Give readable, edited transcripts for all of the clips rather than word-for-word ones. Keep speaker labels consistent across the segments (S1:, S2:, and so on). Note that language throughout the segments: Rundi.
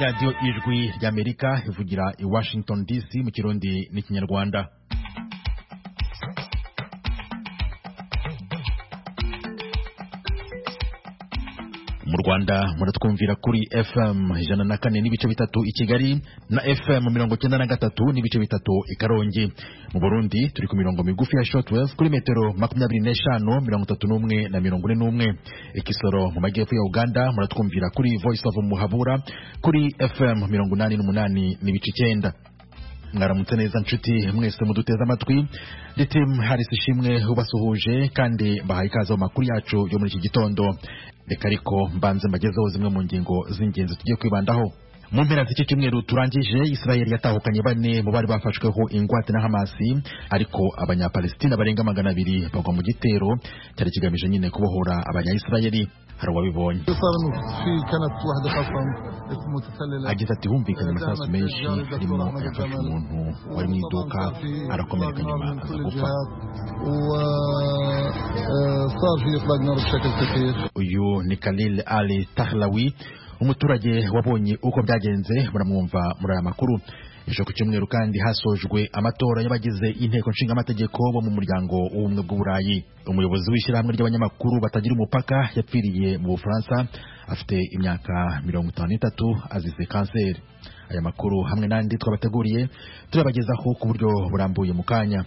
S1: Radio Ijwi ry'Amerika ivugira i Washington DC mu Kirundi n'Ikinyarwanda. Mu Rwanda muratwumvira kuri FM 104 n'ibice bitatu i Kigali na FM 93 n'ibice bitatu i Karongi. Mu Burundi turi ku mirongo migufi ya shortwave kuri metero 25 31 na 41. Ikisoro mu majyepfo ya Uganda muratwumvira kuri Voice of Muhabura kuri FM 88 n'ibice 9. Mwaramutse neza nshuti mwese muduteza amatwi. Tim Harris Shimwe ubasuhuje kandi bahaye ikaze mu makuru yacu yo muri iki gitondo. Reka ariko mbanze mbagezeho zimwe mu ngingo z'ingenzi tugiye kwibandaho. Mu mpera z'iki cyumweru turangije, Israel yatahukanye bane mu bari bafashweho ingwate na Hamas, ariko abanyapalestina barenga 200 bagwa mu gitero cyari kigamije nyine kubohora abanya-Israeli. Hari wabibonye agize ati humvikanye amasasu menshi harimo yafashe umuntu wari mu iduka arakomereka nyuma aza gupfa. Uyu ni Khalil Ali Tahlawi, umuturage wabonye uko byagenze, muramwumva muri aya makuru. Ejo ku cyumweru kandi hasojwe amatora y'abagize inteko nshinga amategeko bo mu muryango w'ubumwe bw'Uburayi. Umuyobozi w'ishyirahamwe ry'abanyamakuru batagira umupaka yapfiriye mu Bufaransa afite imyaka 53 azize kanseri. Aya makuru hamwe n'andi twabateguriye turabagezaho ku buryo burambuye mu kanya.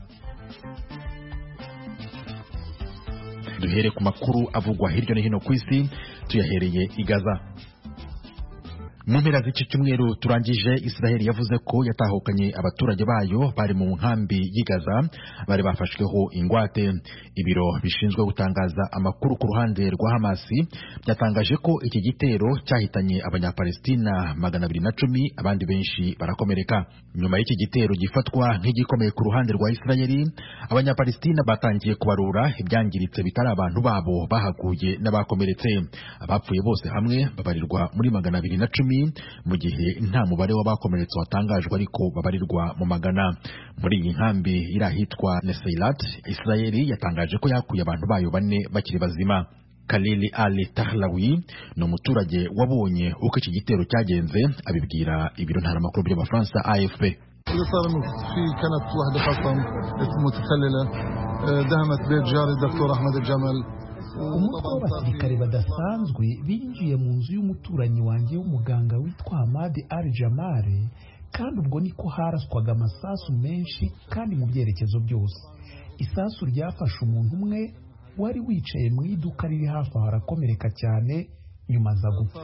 S1: Duhere ku makuru avugwa hirya no hino ku isi, tuyahereye i Gaza. Mu mpera z'iki cyumweru turangije, Israel yavuze ko yatahukanye abaturage bayo bari mu nkambi y'i Gaza bari bafashweho ingwate. Ibiro bishinzwe gutangaza amakuru ku ruhande rwa Hamas byatangaje ko iki gitero cyahitanye abanyapalestina 210, abandi benshi barakomereka. Nyuma y'iki gitero gifatwa nk'igikomeye ku ruhande rwa Israel, abanyapalestina batangiye kubarura ibyangiritse bitari abantu babo bahaguye n'abakomeretse. Abapfuye bose hamwe babarirwa muri 210, mu gihe nta mubare w'abakomeretse watangajwe ariko babarirwa mu magana. Muri iyi nkambi iri ahitwa Neseilat, Israel yatangaje ko yakuye abantu bayo 4 bakiri bazima. Khalil Ali Tahlawi ni umuturage wabonye uko iki gitero cyagenze, abibwira ibiro ntaramakuru by'Abafaransa AFP.
S2: Umutwe w'abasirikare badasanzwe binjiye mu nzu y'umuturanyi wanjye w'umuganga witwa Ahmad Al-Jamal, kandi ubwo niko haraswaga amasasu menshi kandi mu byerekezo byose. Isasu ryafashe umuntu umwe wari wicaye mu iduka riri hafi aho arakomereka cyane, nyuma aza gupfa.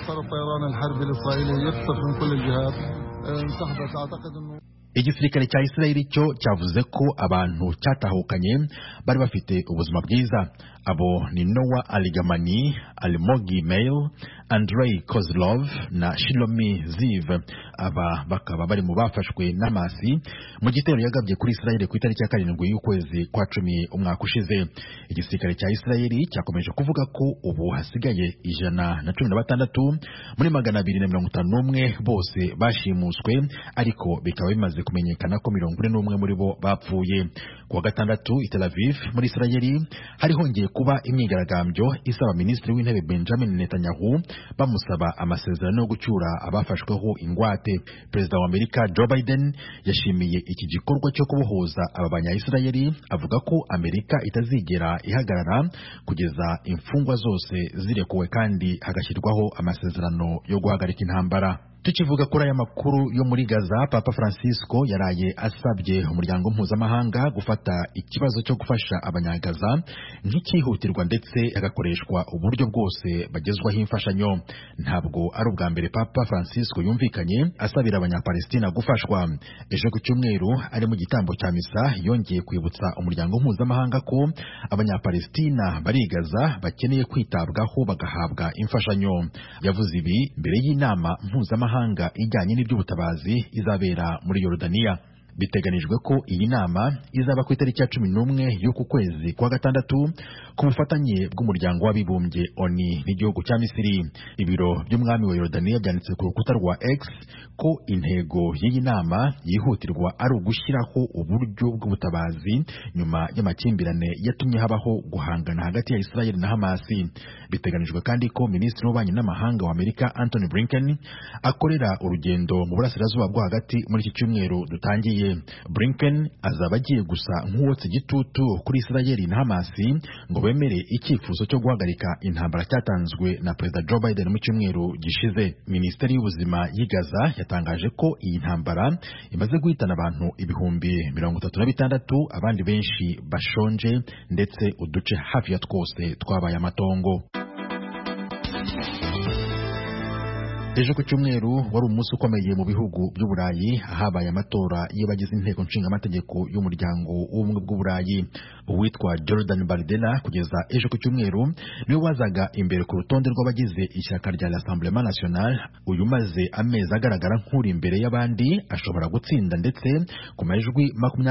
S1: Igisirikare cya Israel cyo cyavuze ko abantu cyatahukanye bari bafite ubuzima bwiza. Abo ni Noah Aligamani, Almogi Mail, Andrei Kozlov na Shilomi Ziv. Aba bakaba bari mu bafashwe n'Amasi mu gitero yagabye kuri Israel ku itariki ya 7 y'ukwezi kwa 10 umwaka ushize. Igisirikare cya Israel cyakomeje kuvuga ko ubu hasigaye 116 muri 251 bose bashimuswe, ariko bikaba bimaze kumenyekana ko 41 muri bo bapfuye. Ku wa gatandatu i Tel Aviv muri Israel hari hongeye kuba imyigaragambyo isaba Minisitiri w'Intebe Benjamin Netanyahu bamusaba amasezerano yo gucyura abafashweho ingwate. Perezida wa Amerika Joe Biden yashimiye iki gikorwa cyo kubohoza aba banya-Israeli, avuga ko Amerika itazigera ihagarara kugeza imfungwa zose zirekuwe kandi hagashyirwaho amasezerano yo guhagarika intambara. Tukivuga kuri aya makuru yo muri Gaza, Papa Francisco yaraye asabye umuryango mpuzamahanga gufata ikibazo cyo gufasha abanyagaza nk'ikihutirwa ndetse hagakoreshwa uburyo bwose bagezwaho imfashanyo. Ntabwo ari ubwa mbere Papa Francisco yumvikanye asabira abanyapalestina gufashwa. Ejo ku cyumweru ari mu gitambo cya misa yongeye kwibutsa umuryango mpuzamahanga ko abanyapalestina bari Gaza bakeneye kwitabwaho bagahabwa imfashanyo. Yavuze ibi mbere y'inama mpuzamahanga ijyanye n'iby'ubutabazi izabera muri Yorodaniya. Biteganijwe ko iyi nama izaba ku itariki ya 11 y'uku kwezi kwa gatandatu ku bufatanye bw'umuryango w'abibumbye ONU n'igihugu cya Misiri. Ibiro by'umwami wa Yorodaniya byanditse ku rukuta rwa X ko intego y'iyi nama yihutirwa ari ugushyiraho uburyo bw'ubutabazi nyuma y'amakimbirane yatumye habaho guhangana hagati ya Israel na Hamas. Biteganijwe kandi ko Minisitiri w'Ububanyi n'Amahanga wa Amerika Anthony Blinken akorera urugendo mu burasirazuba bwo hagati muri iki cyumweru dutangiye. Blinken azaba agiye gusa nk'uwotsa igitutu kuri Israel na Hamas ngo bemere icyifuzo cyo guhagarika intambara cyatanzwe na Perezida Joe Biden mu cyumweru gishize. Minisiteri y'Ubuzima y'i Gaza yatangaje ko iyi ntambara imaze guhitana abantu ibihumbi 36, abandi benshi bashonje ndetse uduce hafi ya twose twabaye amatongo. Ejo ku cyumweru wari umunsi ukomeye mu bihugu by'Uburayi, habaye amatora y'abagize inteko nshingamategeko y'umuryango w'ubumwe bw'Uburayi. Uwitwa Jordan Bardella kugeza ejo ku cyumweru niwe wazaga imbere ku rutonde rw'abagize ishyaka rya Rassemblement National. Uyu maze amezi agaragara nk'uri imbere y'abandi ashobora gutsinda ndetse ku majwi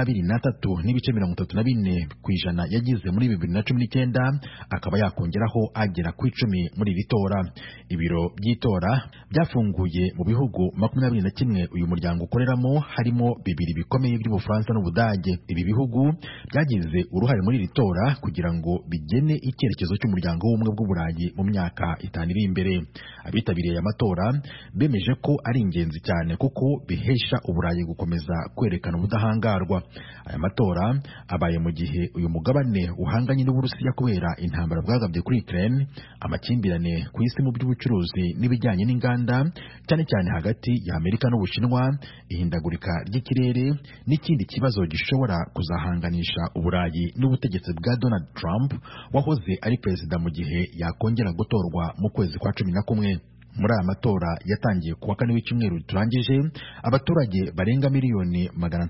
S1: 23.34% yagize muri 2019 akaba yakongeraho agera ku 10 muri iri tora. Ibiro by'itora byafunguye mu bihugu 21 uyu muryango ukoreramo, harimo bibiri bikomeye by'Ubufaransa n'Ubudage. Ibi bihugu byagize uruhare muri iri tora kugira ngo bigene icyerekezo cy'umuryango w'ubumwe bw'Uburayi mu myaka 5 iri imbere. Abitabiriye aya matora bemeje ko ari ingenzi cyane kuko bihesha Uburayi gukomeza kwerekana ubudahangarwa. Aya matora abaye mu gihe uyu mugabane uhanganye n'Uburusiya kubera intambara bwagabye kuri Ukraine, amakimbirane ku isi mu by'ubucuruzi n'ibijyanye n'inganda cyane cyane hagati ya Amerika n'Ubushinwa, ihindagurika ry'ikirere n'ikindi kibazo gishobora kuzahanganisha Uburayi n'ubutegetsi bwa Donald Trump wahoze ari perezida mu gihe yakongera gutorwa mu kwezi kwa 11. Muri aya matora yatangiye kuwa 4 w'icyumweru turangije, abaturage barenga miliyoni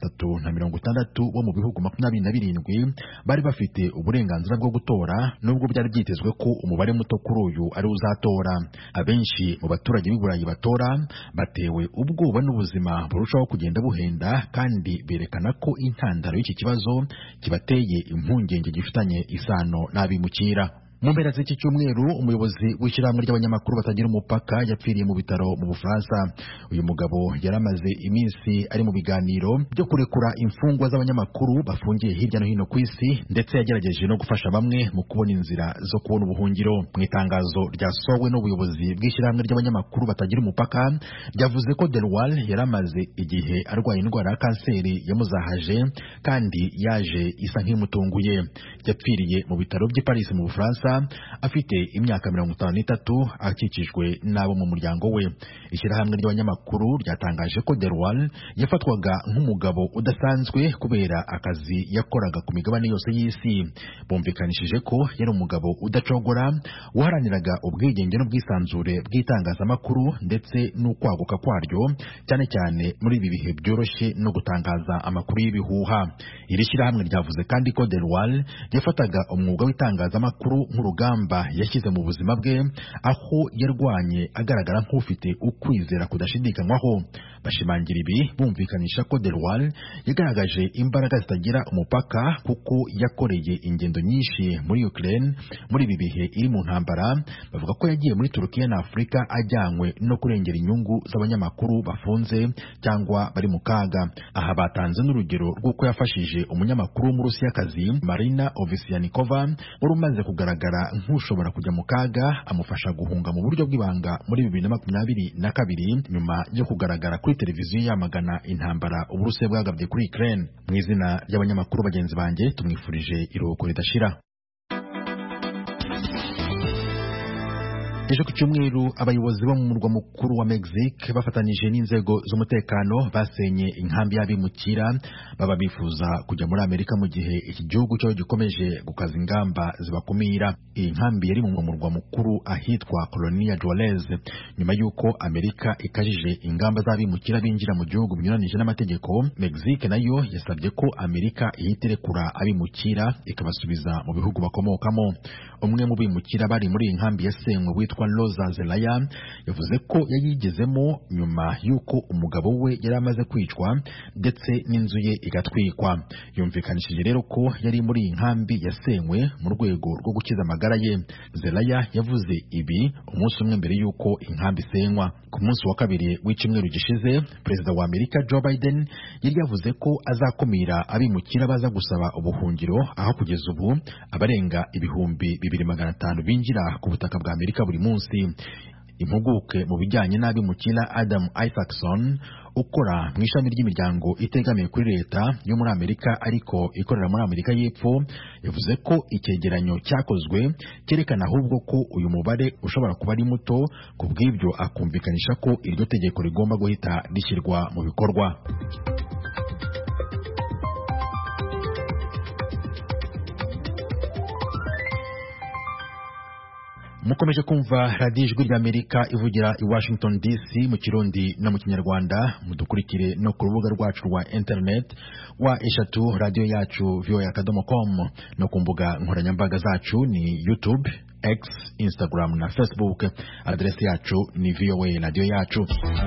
S1: 360 bo mu bihugu 27 bari bafite uburenganzira bwo gutora, nubwo byari byitezwe ko umubare muto kuri uyu ari uzatora. Abenshi mu baturage b'i Burayi batora batewe ubwoba n'ubuzima burushaho kugenda buhenda, kandi berekana ko intandaro y'iki kibazo kibateye impungenge gifitanye isano n'abimukira. Mu mpera z'iki cyumweru umuyobozi w'ishyirahamwe ry'abanyamakuru batagira umupaka yapfiriye mu bitaro mu Bufaransa. Uyu mugabo yaramaze iminsi ari mu biganiro byo kurekura imfungwa z'abanyamakuru bafungiye hirya no hino ku isi, ndetse yagerageje no gufasha bamwe mu kubona inzira zo kubona ubuhungiro. Mu itangazo ryasohowe n'ubuyobozi bw'ishyirahamwe ry'abanyamakuru batagira umupaka ryavuze ko Delwal yaramaze igihe arwaye indwara ya kanseri yamuzahaje kandi yaje isa nk'imutunguye. Yapfiriye mu bitaro by'i Paris mu Bufaransa afite imyaka 53, akikijwe n'abo mu muryango we. Ishyirahamwe ry'abanyamakuru ryatangaje ko Delwal yafatwaga nk'umugabo udasanzwe kubera akazi yakoraga ku migabane yose y'isi. Bumvikanishije ko yari umugabo udacogora waharaniraga ubwigenge n'ubwisanzure bw'itangazamakuru ndetse n'ukwaguka kwaryo, cyane cyane muri ibi bihe byoroshye no gutangaza amakuru y'ibihuha. Iri shyirahamwe ryavuze kandi ko Delwal yafataga umwuga w'itangazamakuru nk'urugamba yashyize mu buzima bwe, aho yarwanye agaragara nk'ufite ukwizera kudashidikanywaho. Bashimangira ibi bumvikanisha ko Delwal yagaragaje imbaraga zitagira umupaka kuko yakoreye ingendo nyinshi muri Ukraine muri ibi bihe iri mu ntambara. Bavuga ko yagiye muri Turukiya na Afurika ajyanywe no kurengera inyungu z'abanyamakuru bafunze cyangwa bari mu kaga. Aha batanze n'urugero rw'uko yafashije umunyamakuru w'Umurusiyakazi Marina Ovsyannikova wari umaze kugaragara nk'ushobora kujya mu kaga, amufasha guhunga mu buryo bw'ibanga muri 2022 nyuma yo kugaragara kuri televiziyo yamagana intambara Uburusiya bwagabye kuri Ukraine. Mu izina ry'abanyamakuru bagenzi banjye tumwifurije iruhuko ridashira. Ejo ku cyumweru abayobozi bo mu murwa mukuru wa Mexique bafatanije n'inzego z'umutekano basenye inkambi y'abimukira baba bifuza kujya muri Amerika mu gihe iki gihugu cyo gikomeje gukaza ingamba zibakumira. Iyi nkambi yari mu murwa mukuru ahitwa Colonia Juarez nyuma y'uko Amerika ikajije ingamba z'abimukira binjira mu gihugu binyuranije n'amategeko. Mexique nayo yasabye ko Amerika ihitirekura abimukira ikabasubiza mu bihugu bakomokamo. umwe mu bimukira bari muri iyi nkambi yasenywe witwa Rosa Zelaya yavuze ko yayigezemo nyuma y'uko umugabo we yari amaze kwicwa ndetse n'inzu ye igatwikwa. Yumvikanishije rero ko yari muri iyi nkambi yasenywe mu rwego rwo gukiza amagara ye. Zelaya yavuze ibi umunsi umwe mbere y'uko inkambi isenywa. Ku munsi wa kabiri w'icyumweru gishize, Perezida wa Amerika Joe Biden yari yavuze ko azakumira abimukira baza gusaba ubuhungiro, aho kugeza ubu abarenga ibihumbi 2,500 binjira ku butaka bwa Amerika buri munsi. Impuguke mu bijyanye n'abimukira Adam Isaacson ukora mu ishami ry'imiryango itegamiye kuri leta yo muri Amerika ariko ikorera muri Amerika y'Epfo yavuze ko icyegeranyo cyakozwe cyerekana ahubwo ko uyu mubare ushobora kuba ari muto, ku bw'ibyo akumvikanisha ko iryo tegeko rigomba guhita rishyirwa mu bikorwa. Mukomeje kumva radiyo ijwi ry'Amerika ivugira i Washington DC mu Kirundi no mu Kinyarwanda. Mudukurikire no ku rubuga rwacu rwa internet wa eshatu radio yacu voa.com no ku mbuga nkoranyambaga zacu ni YouTube, X, Instagram na Facebook. Adresi yacu ni VOA radio yacu.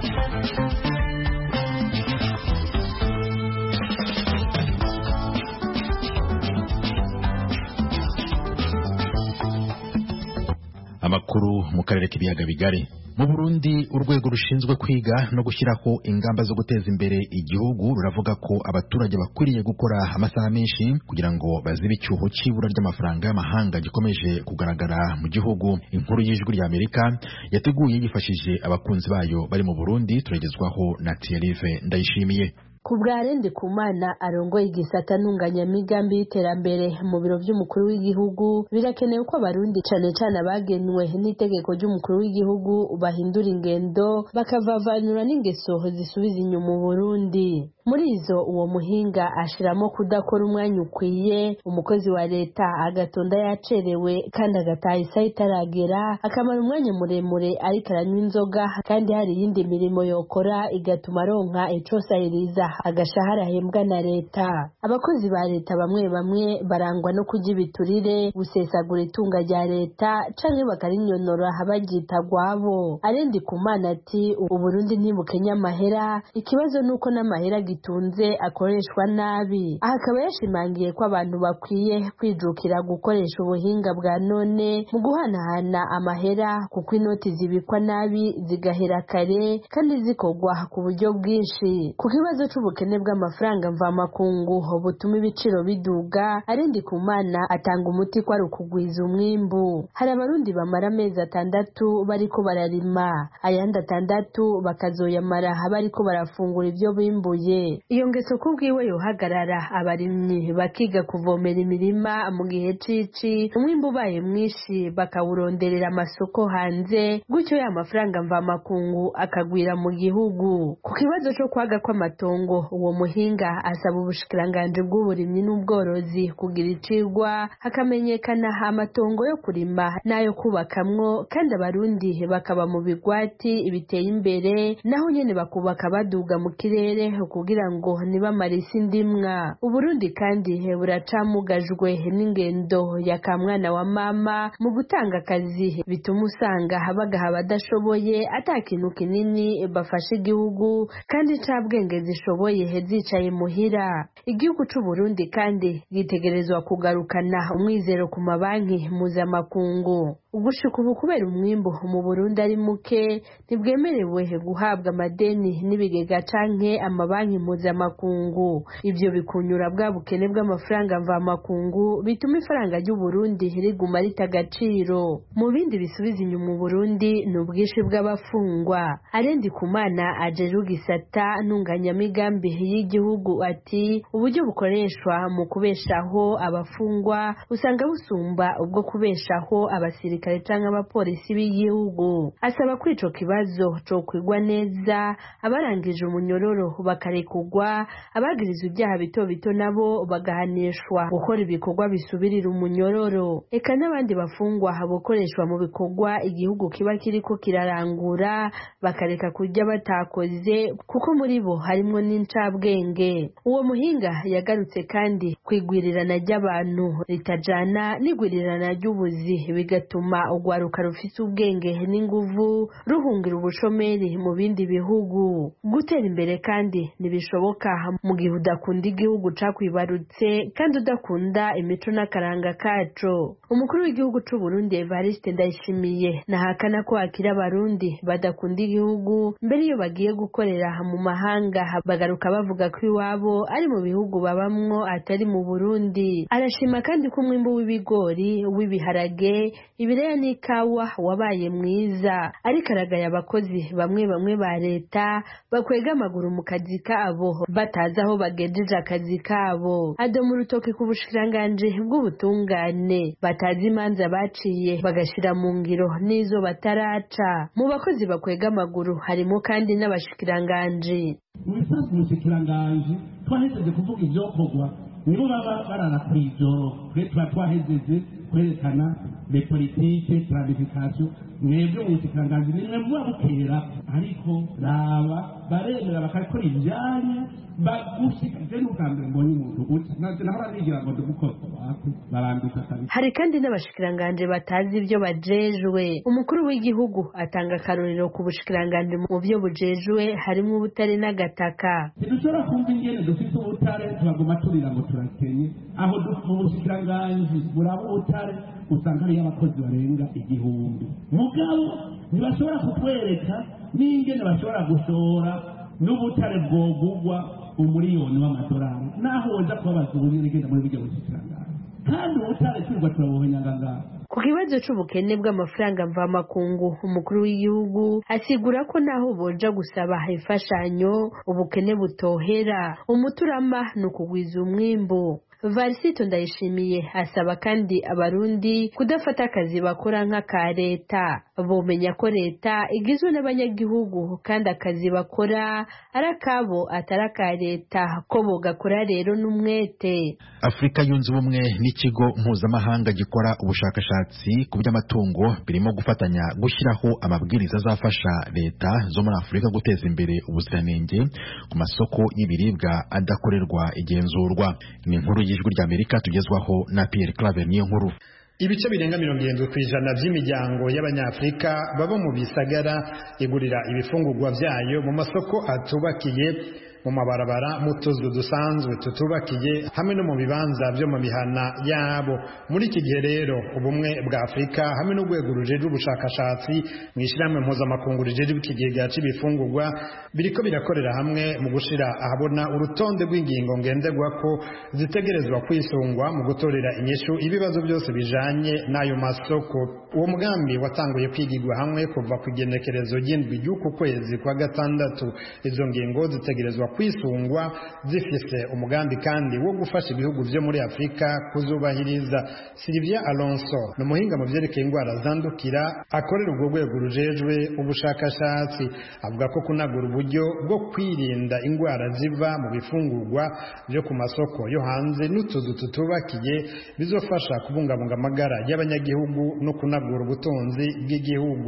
S1: Amakuru mu karere k'ibiyaga bigari. Mu Burundi, urwego rushinzwe kwiga no gushyiraho ingamba zo guteza imbere igihugu ruravuga ko abaturage bakwiriye gukora amasaha menshi kugira ngo bazibe icyuho cy'ibura ry'amafaranga y'amahanga gikomeje kugaragara mu gihugu. Inkuru y'ijwi ry'Amerika yateguye yifashishije abakunzi bayo bari mu Burundi, turagezwaho na Thierry Ndayishimiye.
S3: Kubwa Ndikumana arongoye igisata ntunganyamigambi y'iterambere mu biro by'umukuru w'igihugu, birakenewe ko abarundi cane abagenwe n'itegeko ry'umukuru w'igihugu bahindura ingendo bakavavanura n'ingeso zisubiza inyuma mu Burundi. Muri izo uwo muhinga ashiramo kudakora umwanya ukwiye, umukozi wa leta agatonda yacerewe kandi agataha isaha itaragera, akamara umwanya muremure ariko aranywa inzoga kandi hari iyindi mirimo yokora igatuma aronka icosahiriza agashahara ahembwa na leta. Abakozi ba leta bamwe bamwe barangwa no kurya ibiturire, gusesagura itunga rya leta canke bakarinyonora baryita gwabo. Ndikumana ati Uburundi ntibukenya amahera, ikibazo nuko n'amahera gitunze akoreshwa nabi. Aha akaba yashimangiye ko abantu bakwiye kwijukira gukoresha ubuhinga bwa none mu guhanahana amahera, kuko inoti zibikwa nabi zigahera kare kandi zikogwa ku buryo bwinshi. Ku kibazo c'ubukene bw'amafaranga mvamakungu butuma ibiciro biduga, Ndikumana atanga umuti ko ari ukugwiza umwimbu. Hari abarundi bamara amezi 6 bariko bararima, ayandi 6 bakazoyamara bariko barafungura ibyo bimbuye. Iyo ngeso kubwiwe yohagarara, abarimyi bakiga kuvomera imirima mu gihe cici, umwimbu ubaye mwinshi bakawuronderera amasoko hanze, gutyo ya mafaranga mvamakungu akagwira mu gihugu. Ku kibazo cyo kwaga kw'amatongo, uwo muhinga asaba ubushikiranganje bw'uburimyi n'ubworozi kugira icigwa hakamenyekana amatongo yo kurima nayo kubakamwo, kandi abarundi bakaba mu bigwati biteye imbere, naho nyene bakubaka baduga mu kirere kugira ngo nibamara isi ndimwa. Uburundi kandi buracamugajwe n'ingendo ya kamwana wa mama mu gutanga akazi, bituma usanga bagaha abadashoboye atakintu kinini bafasha igihugu kandi cabwenge zishoboye zicaye muhira. Igihugu c'u Burundi kandi gitegerezwa kugarukana umwizero ku mabanki mpuzamakungu. Ugushika ubu kubera umwimbu mu Burundi ari muke, ntibwemerewe guhabwa amadeni n'ibigega canke amabanki mpuzamakungu. Ivyo bikunyura bwa bukene bw'amafaranga mvamakungu bituma ifaranga ry'u Burundi riguma rita agaciro. Mu bindi bisubiza inyuma mu Burundi ni ubwinshi bw'abafungwa. Ndikumana ajeje igisata ntunganyamigambi y'igihugu ati uburyo bukoreshwa mu kubeshaho abafungwa usanga busumba ubwo kubeshaho abasirikare abasirikare canke abapolisi b'igihugu. Asaba ko ico kibazo cokwigwa neza, abarangije umunyororo bakarekurwa, abagirizwa ibyaha bito bito nabo bagahanishwa gukora ibikorwa bisubirira umunyororo. Eka n'abandi bafungwa bokoreshwa mu bikorwa igihugu kiba kiriko kirarangura bakareka kurya batakoze, kuko muri bo harimwo n'incabwenge. Uwo muhinga yagarutse kandi kwigwirirana ry'abantu ritajana n'igwirirana ry'ubuzi, bigatuma urwaruka rufise ubwenge n'inguvu ruhungira ubushomeri mu bindi bihugu. Gutera imbere kandi ntibishoboka mu gihe udakunda igihugu cakwibarutse kandi udakunda imico n'akaranga kaco. Umukuru w'igihugu c'u Burundi Evariste Ndayishimiye nahakana ko hakiri abarundi badakunda igihugu, mbere iyo bagiye gukorera mu mahanga bagaruka bavuga ko iwabo ari mu bihugu babamwo atari mu Burundi. Arashima kandi ko umwimbu w'ibigori, w'ibiharage, ibiraya n'ikawa wabaye mwiza, ariko aragaya abakozi bamwe bamwe ba leta bakwega amaguru mu kazi kabo batazi aho bagejeje akazi kabo. Adoma urutoki ku bushikiranganji bw'ubutungane batazi imanza baciye bagashira mu ngiro n'izo bataraca. Mu bakozi bakwega amaguru harimo kandi n'abashikiranganji.
S4: Mu bisanzwe umushikiranganji twahejeje kuvuga ivyokorwa nibo baba barara kw'ijoro, twe tuba twahejeje kwerekana le politike planification. Mwebwe mu bushikiranganji nimwe muba bukera, ariko raba baremera bakakora ivyanye bagushikije n'ubwambere mbonye umuntu uti nahora nigira ngo ndumukozi wako barandika kabisa. Hari
S3: kandi n'abashikiranganji batazi ivyo bajejwe. Umukuru w'igihugu atanga akarorero ku bushikiranganji mu vyo bujejwe harimwo ubutare n'agataka.
S4: Ntidushobora kumva ingene dufite ubutare tubaguma turira ngo turakenye, aho mu bushikiranganji buraba ubutare usanga hariyo abakozi barenga 1000. Mugabo ntibashobora kutwereka n'ingene bashobora gushora n'ubutare bwogugwa umuriyoni w'amadolari, naho woza kubabaza ubunyene genda muri buryo bushikiranganji, kandi ubutare twirwa turabuhonyanganga.
S3: Ku kibazo c'ubukene bw'amafaranga mvamakungu, umukuru w'igihugu asigura ko naho boja gusaba imfashanyo ubukene butohera. Umuturama ni ukugwiza umwimbu. Varisito Ndayishimiye asaba kandi abarundi kudafata akazi bakora nk'aka leta, bomenya ko leta igizwe n'abanyagihugu kandi akazi bakora ari akabo atari aka leta, ko bogakora rero n'umwete.
S1: Afrika yunze ubumwe n'ikigo mpuzamahanga gikora ubushakashatsi ku by'amatungo birimo gufatanya gushyiraho amabwiriza azafasha leta zo muri Afrika guteza imbere ubuziranenge ku masoko y'ibiribwa adakorerwa igenzurwa. Ni inkuru y'ijwi ry'Amerika tugezwaho na Pierre Claver niyo nkuru.
S5: Ibice birenga 70% by'imiryango y'abanyafrika baba mu bisagara igurira ibifungurwa vyayo mu masoko atubakiye, mu mabarabara, mu tuzu dusanzwe tutubakiye, hamwe no mu bibanza byo mu mihana yabo. Muri iki gihe rero ubumwe bwa Afrika hamwe n'urwego rujejwe ubushakashatsi mu ishyirahamwe mpuzamakungu rijejwe ikigega c'ibifungurwa biriko birakorera hamwe mu gushira ahabona urutonde rw'ingingo ngenderwako zitegerezwa kwisungwa mu gutorera inyishu ibibazo byose bijanye n'ayo masoko. Uwo mugambi watanguye kwigirwa hamwe kuva ku igenekerezo ry'indwi ry'uku kwezi kwa gatandatu. Izo ngingo zitegerezwa kwisungwa zifise umugambi kandi wo gufasha ibihugu vyo muri Afrika kuzubahiriza. Sylvia Alonso ni umuhinga mu vyerekeye indwara zandukira akorera urwo rwego rujejwe ubushakashatsi, avuga ko kunagura uburyo bwo kwirinda indwara ziva mu bifungurwa byo ku masoko yo hanze n'utuzu tutubakiye bizofasha kubungabunga amagara y'abanyagihugu no kunagura ubutunzi bw'igihugu.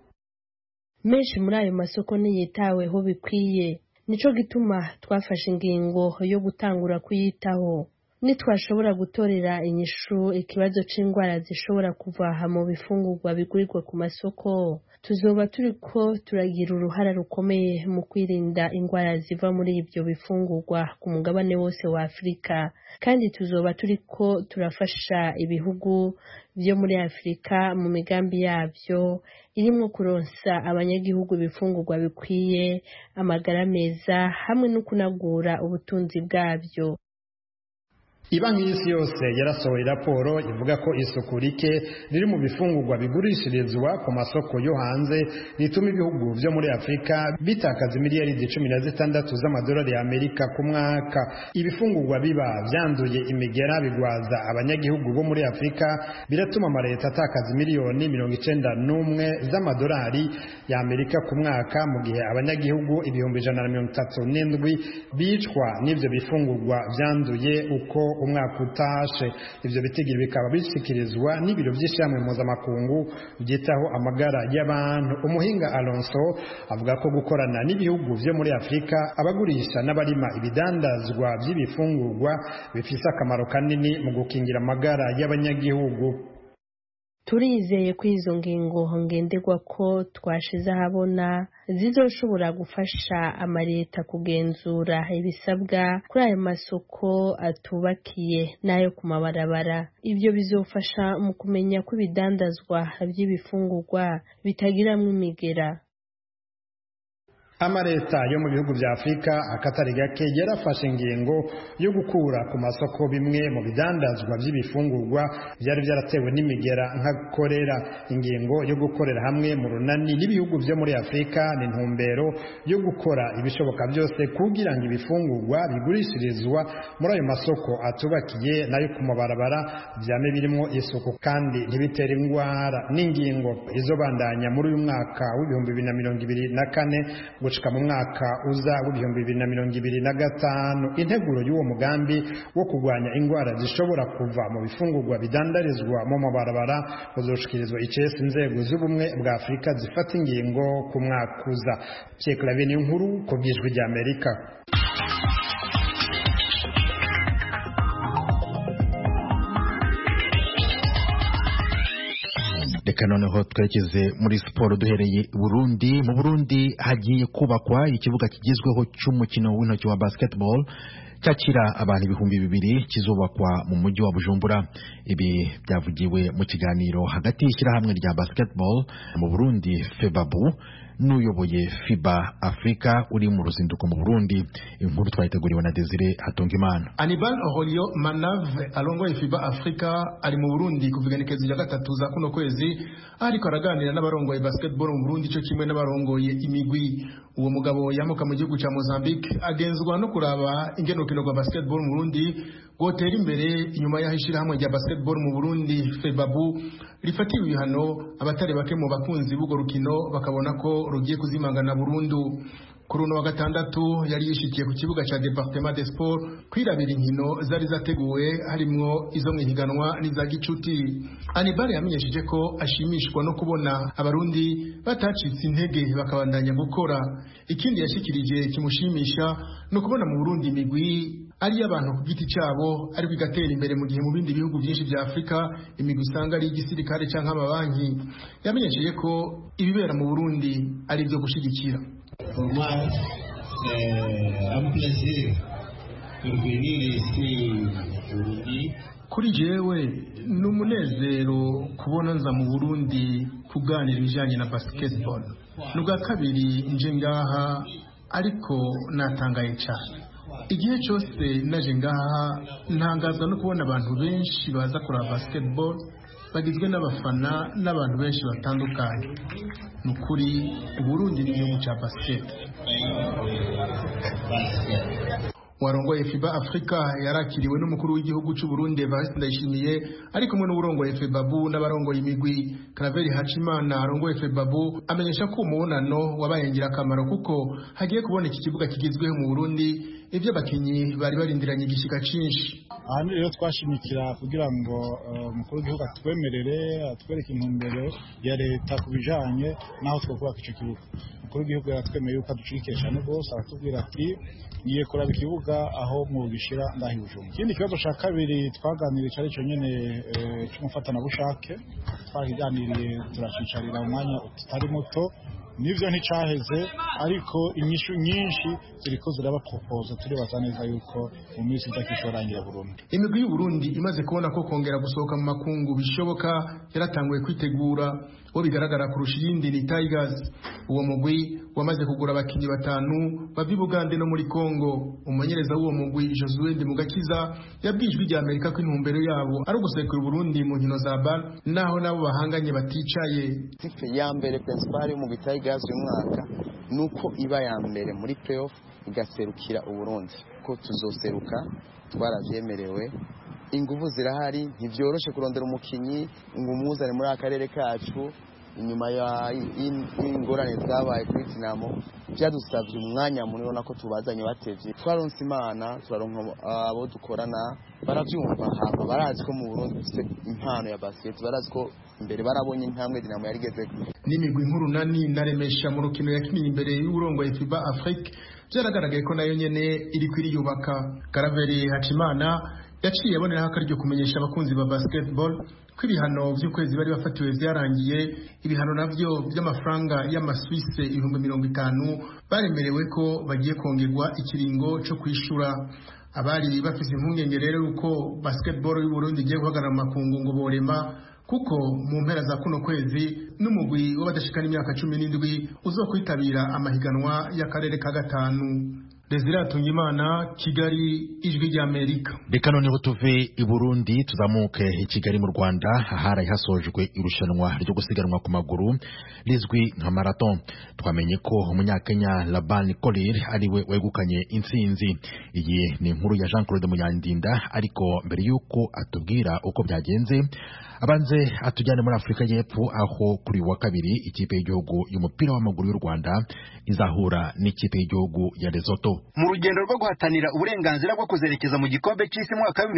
S3: Menshi muri ayo masoko ntiyitaweho bikwiye, nico gituma twafashe ingingo yo gutangura kuyitaho. Nitwashobora gutorera inyishu ikibazo c'indwara zishobora kuvaha mu bifungurwa bigurirwa ku masoko, tuzoba turiko turagira uruhara rukomeye mu kwirinda indwara ziva muri ibyo bifungurwa ku mugabane wose wa Afrika, kandi tuzoba turiko turafasha ibihugu byo muri Afrika mu migambi yabyo irimo kuronsa abanyagihugu ibifungurwa bikwiye, amagara meza hamwe no kunagura ubutunzi bwabyo.
S5: Ibanki y'isi yose yarasohoye raporo ivuga ko isuku rike riri mu bifungurwa bigurishirizwa ku masoko yo hanze rituma ibihugu vyo muri Afrika bitakaza miliyaridi 16 z'amadolari ya Amerika ku mwaka. Ibifungurwa biba vyanduye imigera bigwaza abanyagihugu bo muri Afrika, biratuma amaleta atakaza miliyoni 91 z'amadolari ya Amerika ku mwaka, mu gihe abanyagihugu 137 bicwa n'ivyo bifungurwa vyanduye uko umwaka utashe. Ivyo bitigiri bikaba bishikirizwa n'ibiro vy'ishyirahamwe mpuzamakungu byitaho amagara y'abantu. Umuhinga Alonso avuga ko gukorana n'ibihugu vyo muri Afrika, abagurisha n'abarima ibidandazwa vy'ibifungurwa bifise akamaro kanini mu gukingira amagara y'abanyagihugu.
S3: Turizeye ko izo ngingo ngenderwa ko twashize ahabona zizoshobora gufasha amaleta kugenzura ibisabwa kuri ayo masoko atubakiye n'ayo ku mabarabara. Ibyo bizofasha mu kumenya ko ibidandazwa by'ibifungurwa bitagiramwo imigera.
S5: Amaleta yo mu bihugu vya Afrika akatari gake yarafashe ingingo yo gukura ku masoko bimwe mu bidandazwa by'ibifungurwa byari byaratewe n'imigera nka korera. Ingingo yo gukorera hamwe mu runani n'ibihugu vyo muri Afrika ni ntumbero yo gukora ibishoboka byose kugira ngo ibifungurwa bigurishirizwa muri ayo masoko atubakiye nayo ku mabarabara byame birimo isuku kandi ntibitere ingwara. N'ingingo izobandanya muri uyu mwaka w'2024 gushika mu mwaka uza w'2025. Integuro y'uwo mugambi wo kurwanya ingwara zishobora kuva mu bifungurwa bidandarizwa mu mabarabara uzoshikirizwa icese inzego z'ubumwe bwa Afrika zifata ingingo ku mwaka uza. Pierre Claver Niyonkuru ku bw'ijwi rya Amerika.
S1: Reka noneho twerekeze muri siporo duhereye Burundi. Mu Burundi hagiye kubakwa ikibuga kigezweho cy'umukino w'intoki wa basketball cyakira abantu 2,000 kizubakwa mu mujyi wa Bujumbura. Ibi byavugiwe mu kiganiro hagati y'ishyirahamwe rya basketball mu Burundi FEBABU n'uyoboye FIBA Africa uri mu ruzinduko mu Burundi. Inkuru twayiteguriwe na Desire Hatongimana.
S6: Anibal Aurelio Manave alongoye FIBA Africa ari mu Burundi kuviganikezo ya gatatu za kuno kwezi, ariko araganira n'abarongoye basketball mu Burundi cyo kimwe n'abarongoye imigwi. Uwo mugabo yamuka mu gihugu cya Mozambique agenzwa no kuraba ingenokino rwa basketball mu Burundi gotera imbere inyuma y'ahishira hamwe rya basketball mu Burundi FEBABU rifatiwe ibihano abatari bake mu bakunzi b'ugo rukino bakabona ko rugiye kuzimangana burundu. Kuri uno wa gatandatu yari yishikiye ku kibuga cha Departement des Sports kwirabira inkino zari zateguwe harimwo izo mwihiganwa n'iza gicuti. Anibale yamenyesheje ko ashimishwa no kubona abarundi batacitse intege bakabandanya gukora. Ikindi yashikirije kimushimisha no kubona mu Burundi imigwi ari abantu ku giti cyabo ari bigatera imbere mu gihe mu bindi bihugu byinshi bya Afrika imigwi usanga ari igisirikare cyangwa amabanki. Yamenyesheje ko ibibera mu Burundi ari byo gushigikira.
S7: Pour moi, c'est un plaisir de venir ici aujourd'hui.
S6: Kuri jewe n'umunezero kubona nza mu Burundi kuganira ibijanye na basketball. Nubwa kabiri nje ngaha ariko natangaye cyane. Igihe cyose naje ngaha ntangazwa no kubona abantu benshi baza kuraba basketball bagizwe n'abafana n'abantu benshi batandukanye. Nukuri Burundi ni igihugu cya basket. Warongoye FIBA Africa yarakiriwe n'umukuru w'igihugu cy'u Burundi Evariste Ndayishimiye ari kumwe n'urongoye FEBABU n'abarongoye imigwi. Claver Hachimana arongoye FEBABU amenyesha ko umubonano wabaye ngirakamaro kuko hagiye kuboneka ikibuga kigizweho mu Burundi ivyo bakinyi bari barindiranye igishika cinshi.
S8: Aha rero twashimikira kugira ngo umukuru w'igihugu atwemerere atwereke intumbero ya leta kubijanye naho twokubaka ico kibuga. Umukuru w'igihugu yatwemeye yuko aducikesha no gose aratubwira ati niye kuraba ikibuga aho mu gishira ndahijumwe. Ikindi kibazo ca kabiri twaganiriye cyari cyo nyene cy'umufatana bushake twaganiriye turacicarira umwanya utari muto nivyo nticaheze ariko inyishu nyinshi ziriko zirabapropoza turibaza neza yuko mu minsi itakishorangira Burundi.
S6: Imigwi y'u Burundi imaze kubona ko kongera gusohoka mu makungu bishoboka yaratanguye kwitegura uwo bigaragara kurusha iyindi ni Tigers. Uwo mugwi wamaze kugura abakinyi 5 bava Bugande no muri Kongo. Umumenyereza w'uwo mugwi Josué Ndimugakiza yabwijwe rya Amerika ko intumbero yabo ari ugusekura Burundi mu nkino za BAL naho nabo bahanganye baticaye.
S9: Tipe ya mbere principal mu Tigers uyu mwaka nuko iba ya mbere muri playoff igaserukira Uburundi ko tuzoseruka twaravyemerewe. Inguvu zirahari ntivyoroshe kurondera umukinyi ngo umuzane muri akarere kacu inyuma ya ingorane zabaye kuri Dinamo byadusavye umwanya munini nako tubazanye batevye twaronse Imana turaronka abo dukorana baravyumva hama barazi ko mu Burundi dufite impano ya basket barazi ko imbere barabonye intambwe Dinamo yarigeze
S6: n'imigwi nkuru nani naremesha mu rukino yakiniye imbere y'uburongo ya FIBA Afrique byaragaragaye ko nayo nyene iri kwiriyubaka. Karaveri Hacimana yaciye aboneraho akaryo kumenyesha abakunzi ba basketball ko ibihano by'ukwezi bari bafatiwe byarangiye. Ibihano navyo by'amafaranga y'amaswisse 50,000 baremerewe ko bagiye kongerwa ikiringo cyo kwishura. Abari bafise impungenge rero uko basketball y'u Burundi igiye guhagarara mu makungu ngo borema kuko mu mpera za kuno kwezi n'umugwi w'abadashikana imyaka 17 uzokwitabira amahiganwa y'akarere ka 5. Desire Tungimana, Kigali, Ijwi rya Amerika.
S1: Reka noneho tuve i Burundi tuzamuke i Kigali mu Rwanda ahari hasojwe irushanwa ryo gusiganwa ku maguru rizwi nka marathon. Twamenye ko umunyakenya Laban Korir ariwe wegukanye intsinzi. Iyi ni inkuru ya Jean Claude Munyandinda, ariko mbere yuko atubwira uko byagenze abanze atujyane muri Afrika y'Epfo aho kuri wa kabiri ikipe y'igihugu y'umupira w'amaguru y'u Rwanda izahura n'ikipe y'igihugu ya Lesotho
S10: mu rugendo rwo guhatanira uburenganzira bwo kuzerekeza mu gikombe cy'isi mu mwaka wa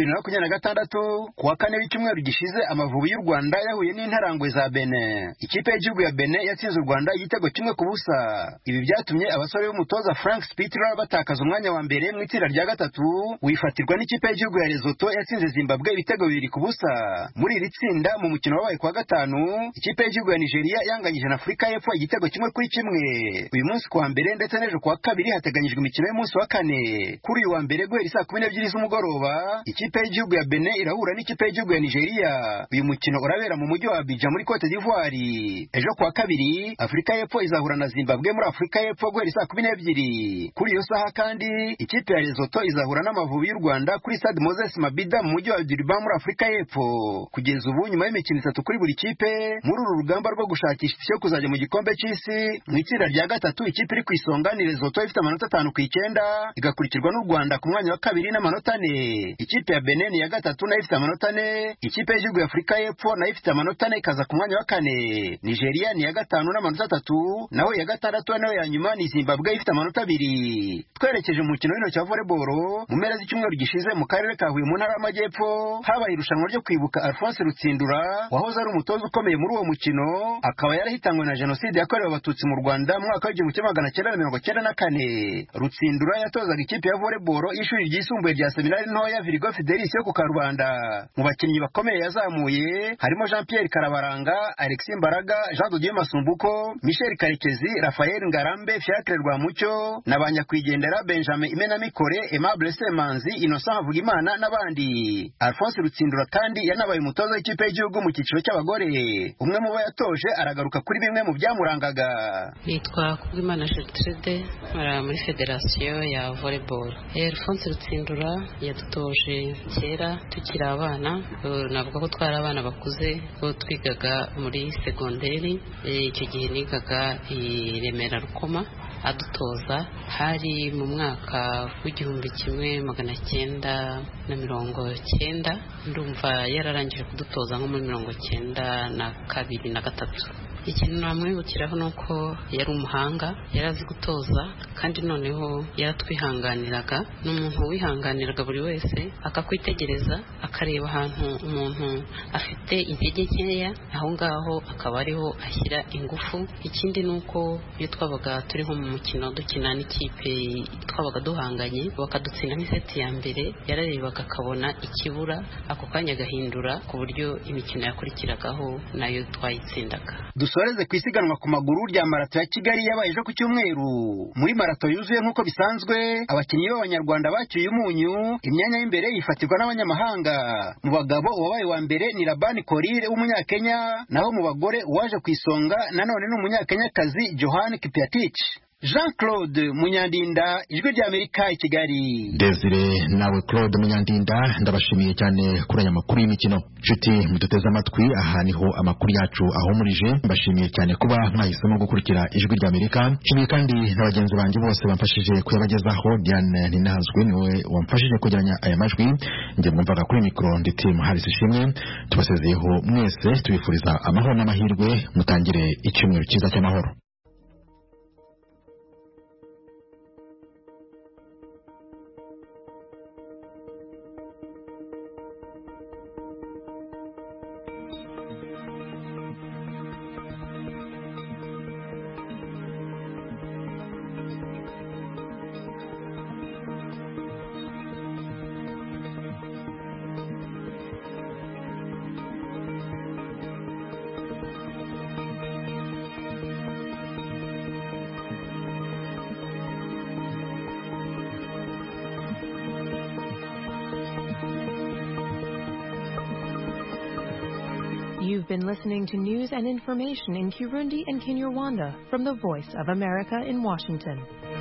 S10: 2026. Kuwa kane w'icyumweru gishize Amavubi y'u Rwanda yahuye n'intarangwe za Benin. Ikipe y'igihugu ya Benin yatsinze u Rwanda igitego 1-0. Ibi byatumye abasore b'umutoza Frank Spitler batakaza umwanya wa mbere mu itsinda rya gatatu wifatirwa n'ikipe y'igihugu ya Lesotho yatsinze Zimbabwe ibitego 2-0. Muri iri tsinda mu mukino wabaye kwa gatanu ikipe y'igihugu ya Nigeria yanganyije na Afrika y'Epfo igitego 1-1. Uyu munsi kuwa mbere ndetse n'ejo kuwa kabiri hateganyijwe imikino y'umunsi wa kane. Kuri uyu wa mbere guhera saa 12 z'umugoroba ikipe y'igihugu ya Benin irahura n'ikipe y'igihugu ya Nigeria. Uyu mukino urabera mu mujyi wa Abidjan muri Cote d'Ivoire. Ejo kuwa kabiri Afrika y'Epfo izahura na Zimbabwe muri Afrika y'Epfo guhera saa 12. Kuri iyo saha kandi ikipe ya Lesotho izahura n'Amavubi y'u Rwanda kuri Stade Moses Mabida mu mujyi wa Durban muri Afrika y'Epfo. Kugeza ubu nyuma y'imikino 3 kuri buri kipe muri uru rugamba rwo gushakisha itike yo kuzajya mu gikombe cy'isi mu itsinda rya gatatu ikipe iri ku isonga ni Lesotho ifite amanota 5 igakurikirwa n'u Rwanda ku mwanya wa kabiri n'amanota 4. Ikipe ya Benin ya gatatu nayo ifite amanota 4. Ikipe y'igihugu ya Afrika y'Epfo nayo ifite amanota 4 ikaza ku mwanya wa 4. Nigeria ni ya gatanu n'amanota 3, naho ya gatandatu nayo ya nyuma ni Zimbabwe ifite amanota 2. Twerekeje mu mukino w'intoki wa volleyball mu mpera z'icyumweru gishize mu karere ka Huye mu ntara y'Amajyepfo habaye irushanwa ryo kwibuka Alphonse Rutsindura wahoze ari umutoza ukomeye muri uwo mukino akaba yarahitanywe na jenoside yakorewe abatutsi mu Rwanda mu mwaka wa 1994. Rutsindura yatozaga ikipe ya volleyball y'ishuri ryisumbuye rya seminari ntoya Virgo Fidelis yo ku Karubanda. Mu bakinnyi bakomeye yazamuye harimo Jean Pierre Karabaranga, Alexis Mbaraga, Jean de Dieu Masumbuko, Michel Karekezi, Raphael Ngarambe, Fiacre Rwamucyo na banyakwigendera Benjamin Imenamikore, Aimable Semanzi, Innocent Havugimana n'abandi. Alphonse Rutsindura kandi yanabaye umutoza w'ikipe y'igihugu mu cyiciro cy'abagore. Umwe mu bo yatoje aragaruka kuri bimwe mu byamurangaga.
S11: Nitwa Kubwimana Gertrude muri Federation ya volleyball. Alphonse Rutsindura yadutoje kera tukiri abana, navuga ko twari abana bakuze ko twigaga muri segonderi. Icyo gihe nigaga i Remera Rukoma. Adutoza hari mu mwaka w'1990 ndumva yararangije kudutoza nko muri 1992 na 3. Ikintu namwibukiraho nuko yari umuhanga, yarazi gutoza kandi noneho yaratwihanganiraga. N'umuntu wihanganiraga buri wese akakwitegereza akareba ahantu umuntu afite intege nkeya aho ngaho akaba ariho ashyira ingufu. Ikindi nuko iyo twabaga turi nko mu mukino dukina n'ikipe twabaga duhanganye bakadutsinda nk'iseti ya mbere yararebaga akabona ikibura ako kanya agahindura ku buryo imikino yakurikiragaho nayo twayitsindaga.
S10: dusoreze ku isiganwa ku maguru rya marato ya Kigali yabaye ejo ku cyumweru. Muri marato yuzuye nk'uko bisanzwe, abakinnyi b'Abanyarwanda bacyuye umunyu, imyanya y'imbere yifatirwa n'abanyamahanga. Mu bagabo uwabaye wa mbere ni Labani Korir w'umunyakenya, naho mu bagore uwaje ku isonga nanone ni umunyakenyakazi Johan Kipiatich. Jean-Claude Munyandinda, Ijwi ry'Amerika i Kigali.
S1: Desire nawe Claude Munyandinda, ndabashimiye cyane kuri aya makuru y'imikino. Nshuti muduteze amatwi, aha niho amakuru yacu ahumurije. Mbashimiye cyane kuba mwahisemo gukurikira Ijwi ry'Amerika. Nshimiye kandi n'abagenzi banjye bose bamfashije kuyabagezaho. Diane Ninazwe niwe wamfashije kugeranya aya majwi. Njye mwumvaga kuri mikoro ndi Tim Harris Ishimwe. Tubasezeyeho mwese tubifuriza amahoro n'amahirwe, mutangire icyumweru cyiza cy'amahoro.
S12: You've been listening to news and information in Kirundi and Kinyarwanda from the Voice of America in Washington.